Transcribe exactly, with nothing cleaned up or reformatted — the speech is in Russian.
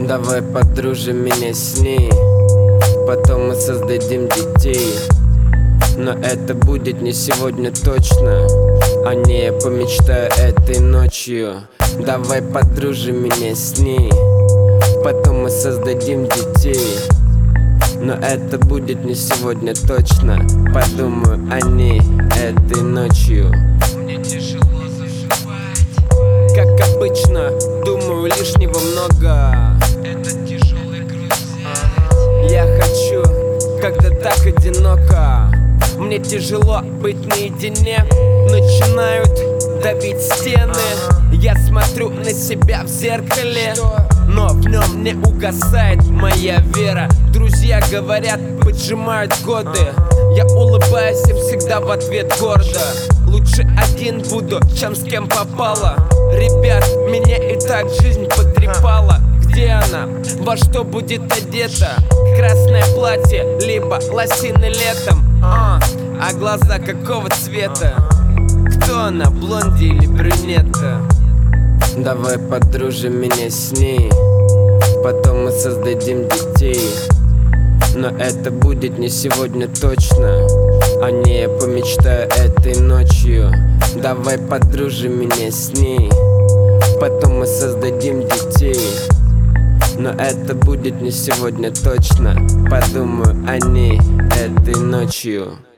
Давай подружим меня с ней, потом мы создадим детей. Но это будет не сегодня точно, о ней я помечтаю этой ночью. Давай подружим меня с ней, потом мы создадим детей. Но это будет не сегодня точно, подумаю о ней этой ночью. Мне тяжело заживать, Как обычно, думаю, лишнего много. это тяжелый груз взять. Я хочу, когда так одиноко. Мне тяжело быть наедине. Начинают давить стены. Я смотрю на себя в зеркале, но в нем не угасает моя вера. Друзья говорят, поджимают годы. Я улыбаюсь им всегда в ответ гордо. Лучше один буду, чем с кем попало. Ребят, меня и так жизнь потрепала. Где она? Во что будет одета? Красное платье, либо лосины летом. А, а глаза какого цвета? Кто она, блонди или брюнетка? Давай подружим меня с ней, потом мы создадим детей. Но это будет не сегодня точно, о ней я помечтаю этой ночью. Давай подружим меня с ней, потом мы создадим детей. Но это будет не сегодня точно, подумаю о ней этой ночью.